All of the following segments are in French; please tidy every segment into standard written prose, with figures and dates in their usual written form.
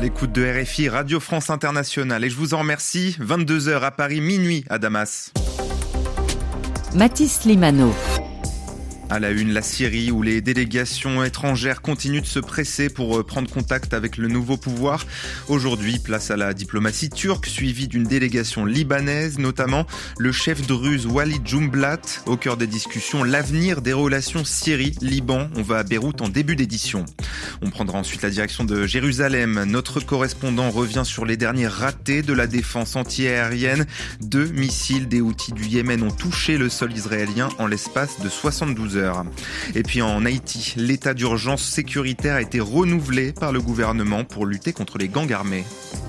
l'écoute de RFI, Radio France Internationale. Et je vous en remercie. 22h à Paris, minuit à Damas. Mathis Limano. À la une, la Syrie, où les délégations étrangères continuent de se presser pour prendre contact avec le nouveau pouvoir. Aujourd'hui, place à la diplomatie turque, suivie d'une délégation libanaise, notamment le chef druze Walid Jumblat. Au cœur des discussions, l'avenir des relations Syrie-Liban. On va à Beyrouth en début d'édition. On prendra ensuite la direction de Jérusalem. Notre correspondant revient sur les derniers ratés de la défense anti-aérienne. 2 missiles des Houthis du Yémen ont touché le sol israélien en l'espace de 72 heures. Et puis en Haïti, l'état d'urgence sécuritaire a été renouvelé par le gouvernement pour lutter contre les gangs armés.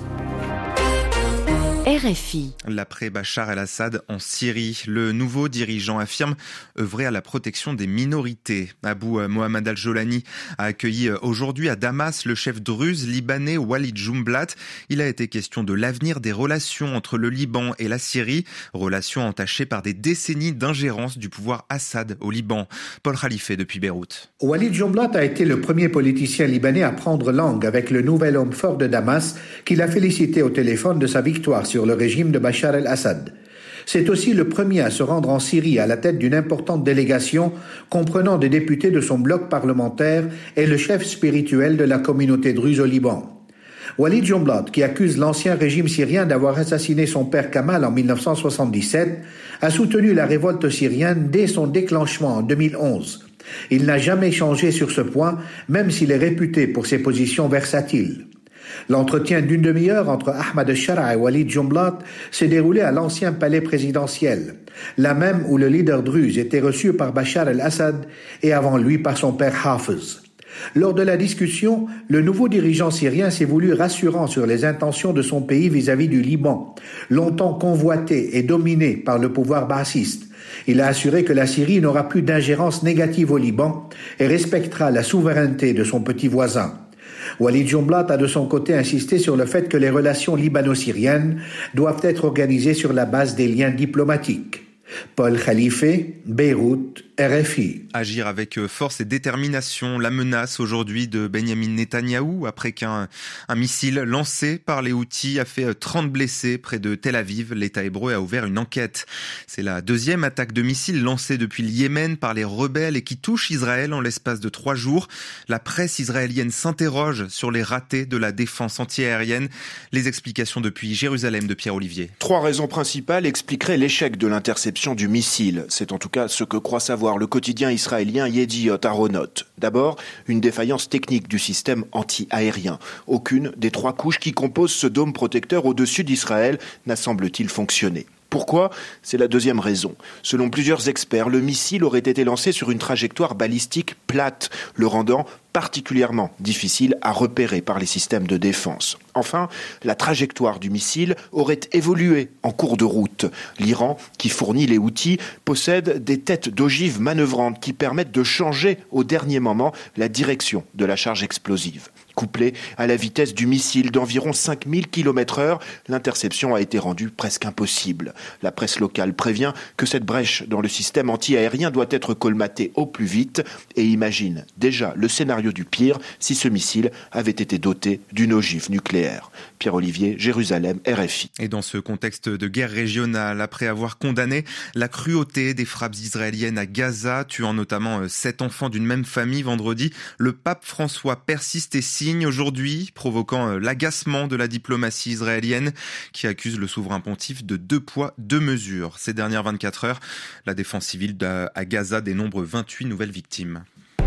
RFI. L'après Bachar el-Assad en Syrie, le nouveau dirigeant affirme œuvrer à la protection des minorités. Abou Mohamed al-Jolani a accueilli aujourd'hui à Damas le chef druze libanais Walid Jumblat. Il a été question de l'avenir des relations entre le Liban et la Syrie, relations entachées par des décennies d'ingérence du pouvoir Assad au Liban. Paul Khalifé depuis Beyrouth. Walid Jumblat a été le premier politicien libanais à prendre langue avec le nouvel homme fort de Damas qui l'a félicité au téléphone de sa victoire sur le régime de Bachar el-Assad. C'est aussi le premier à se rendre en Syrie à la tête d'une importante délégation comprenant des députés de son bloc parlementaire et le chef spirituel de la communauté druze au Liban. Walid Jumblat, qui accuse l'ancien régime syrien d'avoir assassiné son père Kamal en 1977, a soutenu la révolte syrienne dès son déclenchement en 2011. Il n'a jamais changé sur ce point, même s'il est réputé pour ses positions versatiles. L'entretien d'une demi-heure entre Ahmad al-Shara et Walid Jumblat s'est déroulé à l'ancien palais présidentiel, là même où le leader druze était reçu par Bachar el-Assad et avant lui par son père Hafez. Lors de la discussion, le nouveau dirigeant syrien s'est voulu rassurant sur les intentions de son pays vis-à-vis du Liban, longtemps convoité et dominé par le pouvoir baathiste. Il a assuré que la Syrie n'aura plus d'ingérence négative au Liban et respectera la souveraineté de son petit voisin. Walid Jumblat a de son côté insisté sur le fait que les relations libano-syriennes doivent être organisées sur la base des liens diplomatiques. Paul Khalifé, Beyrouth, RFI. Agir avec force et détermination, la menace aujourd'hui de Benyamin Netanyahou après qu'un missile lancé par les Houthis a fait 30 blessés près de Tel Aviv. L'État hébreu a ouvert une enquête. C'est la deuxième attaque de missile lancée depuis le Yémen par les rebelles et qui touche Israël en l'espace de 3 jours. La presse israélienne s'interroge sur les ratés de la défense antiaérienne. Les explications depuis Jérusalem de Pierre Olivier. 3 raisons principales expliqueraient l'échec de l'interception du missile. C'est en tout cas ce que croit savoir le quotidien israélien Yediot Aharonot. D'abord, une défaillance technique du système anti-aérien. Aucune des 3 couches qui composent ce dôme protecteur au-dessus d'Israël n'a, semble-t-il, fonctionné. Pourquoi ? C'est la deuxième raison. Selon plusieurs experts, le missile aurait été lancé sur une trajectoire balistique plate, le rendant particulièrement difficile à repérer par les systèmes de défense. Enfin, la trajectoire du missile aurait évolué en cours de route. L'Iran, qui fournit les Houthis, possède des têtes d'ogives manœuvrantes qui permettent de changer au dernier moment la direction de la charge explosive. Couplée à la vitesse du missile d'environ 5000 km/h, l'interception a été rendue presque impossible. La presse locale prévient que cette brèche dans le système anti-aérien doit être colmatée au plus vite et imagine déjà le scénario du pire si ce missile avait été doté d'une ogive nucléaire. Pierre Olivier, Jérusalem, RFI. Et dans ce contexte de guerre régionale, après avoir condamné la cruauté des frappes israéliennes à Gaza, tuant notamment 7 enfants d'une même famille vendredi, le pape François persiste et signe aujourd'hui, provoquant l'agacement de la diplomatie israélienne qui accuse le souverain pontife de 2 poids, 2 mesures. Ces dernières 24 heures, la défense civile à Gaza dénombre 28 nouvelles victimes.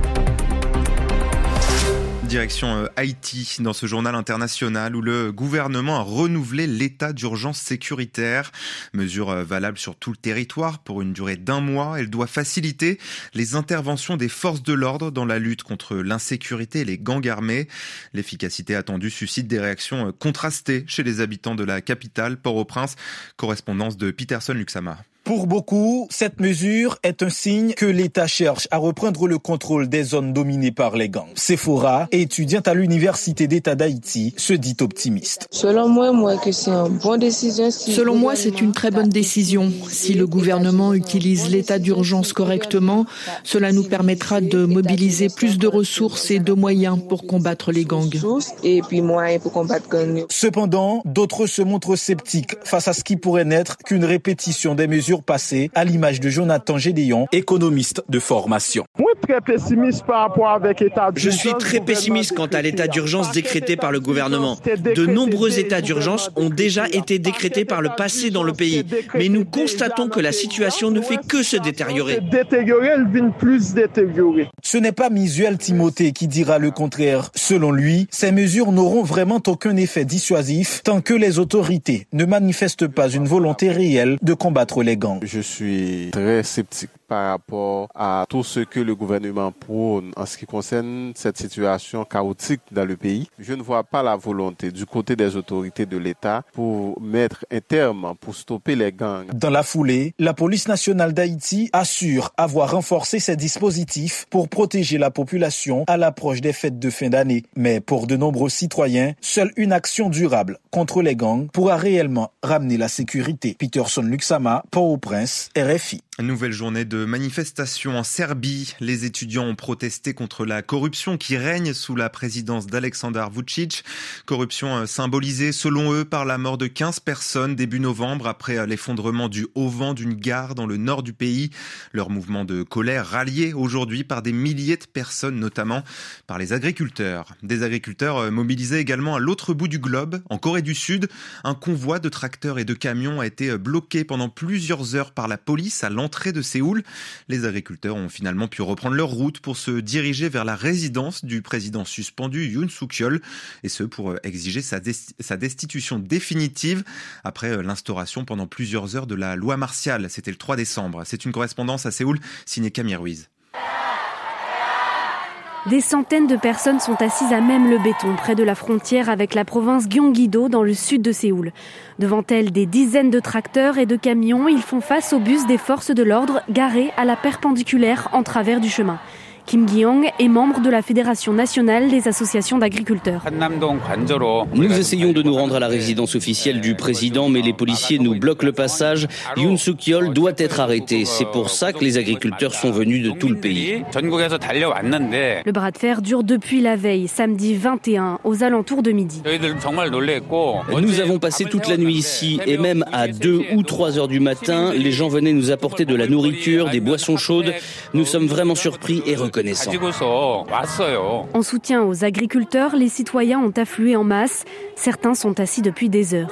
Direction Haïti, dans ce journal international où le gouvernement a renouvelé l'état d'urgence sécuritaire. Mesure valable sur tout le territoire pour une durée d'1 mois. Elle doit faciliter les interventions des forces de l'ordre dans la lutte contre l'insécurité et les gangs armés. L'efficacité attendue suscite des réactions contrastées chez les habitants de la capitale, Port-au-Prince. Correspondance de Peterson Luxama. Pour beaucoup, cette mesure est un signe que l'État cherche à reprendre le contrôle des zones dominées par les gangs. Sephora, étudiante à l'Université d'État d'Haïti, se dit optimiste. Selon moi, c'est une bonne décision. Selon moi, c'est une très bonne décision. Si le gouvernement utilise l'état d'urgence correctement, cela nous permettra de mobiliser plus de ressources et de moyens pour combattre les gangs. Et puis moyens pour combattre les gangs. Cependant, d'autres se montrent sceptiques face à ce qui pourrait n'être qu'une répétition des mesures passées, à l'image de Jonathan Gédéon, économiste de formation. Je suis très pessimiste quant à l'état d'urgence décrété par le gouvernement. De nombreux états d'urgence ont déjà été décrétés par le passé dans le pays, mais nous constatons que la situation ne fait que se détériorer. Ce n'est pas Misuel Timothée qui dira le contraire. Selon lui, ces mesures n'auront vraiment aucun effet dissuasif tant que les autorités ne manifestent pas une volonté réelle de combattre les gangs. Je suis très sceptique par rapport à tout ce que le gouvernement prône en ce qui concerne cette situation chaotique dans le pays. Je ne vois pas la volonté du côté des autorités de l'État pour mettre un terme, pour stopper les gangs. Dans la foulée, la police nationale d'Haïti assure avoir renforcé ses dispositifs pour protéger la population à l'approche des fêtes de fin d'année. Mais pour de nombreux citoyens, seule une action durable contre les gangs pourra réellement ramener la sécurité. Peterson Luxama, Port-au-Prince, RFI. Une nouvelle journée de manifestation en Serbie. Les étudiants ont protesté contre la corruption qui règne sous la présidence d'Aleksandar Vučić. Corruption symbolisée, selon eux, par la mort de 15 personnes début novembre après l'effondrement du haut vent d'une gare dans le nord du pays. Leur mouvement de colère rallié aujourd'hui par des milliers de personnes, notamment par les agriculteurs. Des agriculteurs mobilisés également à l'autre bout du globe, en Corée du Sud. Un convoi de tracteurs et de camions a été bloqué pendant plusieurs heures par la police à l'entrée de Séoul. Les agriculteurs ont finalement pu reprendre leur route pour se diriger vers la résidence du président suspendu Yoon Suk-yeol, et ce pour exiger sa destitution définitive après l'instauration pendant plusieurs heures de la loi martiale. C'était le 3 décembre. C'est une correspondance à Séoul signée Camille Ruiz. Des centaines de personnes sont assises à même le béton, près de la frontière avec la province Gyeonggi-do, dans le sud de Séoul. Devant elles, des dizaines de tracteurs et de camions, ils font face aux bus des forces de l'ordre garés à la perpendiculaire en travers du chemin. Kim Gi-young est membre de la Fédération nationale des associations d'agriculteurs. Nous essayons de nous rendre à la résidence officielle du président, mais les policiers nous bloquent le passage. Yoon Suk-yeol doit être arrêté. C'est pour ça que les agriculteurs sont venus de tout le pays. Le bras de fer dure depuis la veille, samedi 21, aux alentours de midi. Nous avons passé toute la nuit ici, et même à 2 ou 3 heures du matin, les gens venaient nous apporter de la nourriture, des boissons chaudes. Nous sommes vraiment surpris et reconnaissants. En soutien aux agriculteurs, les citoyens ont afflué en masse. Certains sont assis depuis des heures.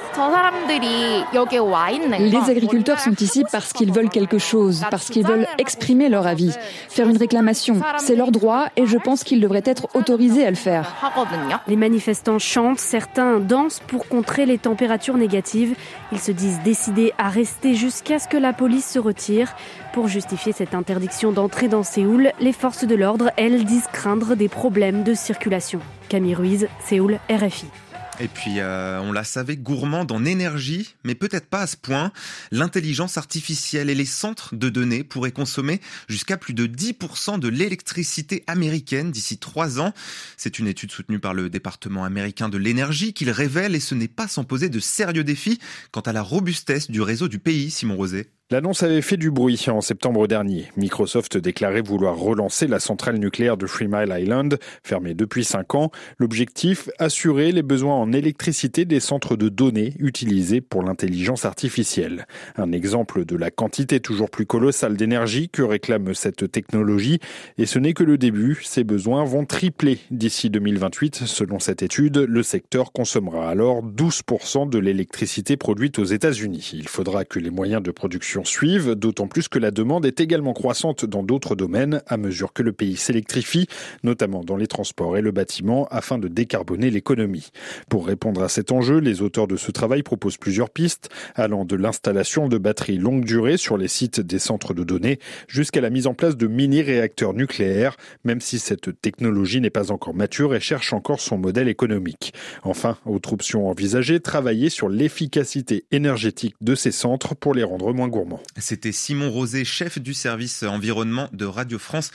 Les agriculteurs sont ici parce qu'ils veulent quelque chose, parce qu'ils veulent exprimer leur avis, faire une réclamation. C'est leur droit et je pense qu'ils devraient être autorisés à le faire. Les manifestants chantent, certains dansent pour contrer les températures négatives. Ils se disent décidés à rester jusqu'à ce que la police se retire. Pour justifier cette interdiction d'entrer dans Séoul, les forces de l'ordre, elles, disent craindre des problèmes de circulation. Camille Ruiz, Séoul, RFI. Et puis, on la savait gourmande en énergie, mais peut-être pas à ce point. L'intelligence artificielle et les centres de données pourraient consommer jusqu'à plus de 10% de l'électricité américaine d'ici 3 ans. C'est une étude soutenue par le département américain de l'énergie qui le révèle, et ce n'est pas sans poser de sérieux défis quant à la robustesse du réseau du pays, Simon Rosé. L'annonce avait fait du bruit en septembre dernier. Microsoft déclarait vouloir relancer la centrale nucléaire de 3 Mile Island, fermée depuis 5 ans. L'objectif, assurer les besoins en électricité des centres de données utilisés pour l'intelligence artificielle. Un exemple de la quantité toujours plus colossale d'énergie que réclame cette technologie. Et ce n'est que le début. Ces besoins vont tripler d'ici 2028. Selon cette étude, le secteur consommera alors 12% de l'électricité produite aux États-Unis. Il faudra que les moyens de production suivent, d'autant plus que la demande est également croissante dans d'autres domaines à mesure que le pays s'électrifie, notamment dans les transports et le bâtiment, afin de décarboner l'économie. Pour répondre à cet enjeu, les auteurs de ce travail proposent plusieurs pistes, allant de l'installation de batteries longue durée sur les sites des centres de données jusqu'à la mise en place de mini-réacteurs nucléaires, même si cette technologie n'est pas encore mature et cherche encore son modèle économique. Enfin, autre option envisagée, travailler sur l'efficacité énergétique de ces centres pour les rendre moins gourmands. gourmand. C'était Simon Rosé, chef du service environnement de Radio France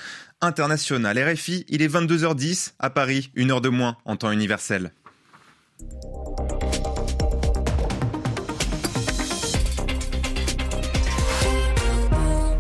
Internationale. RFI, il est 22h10 à Paris, 1 heure de moins en temps universel.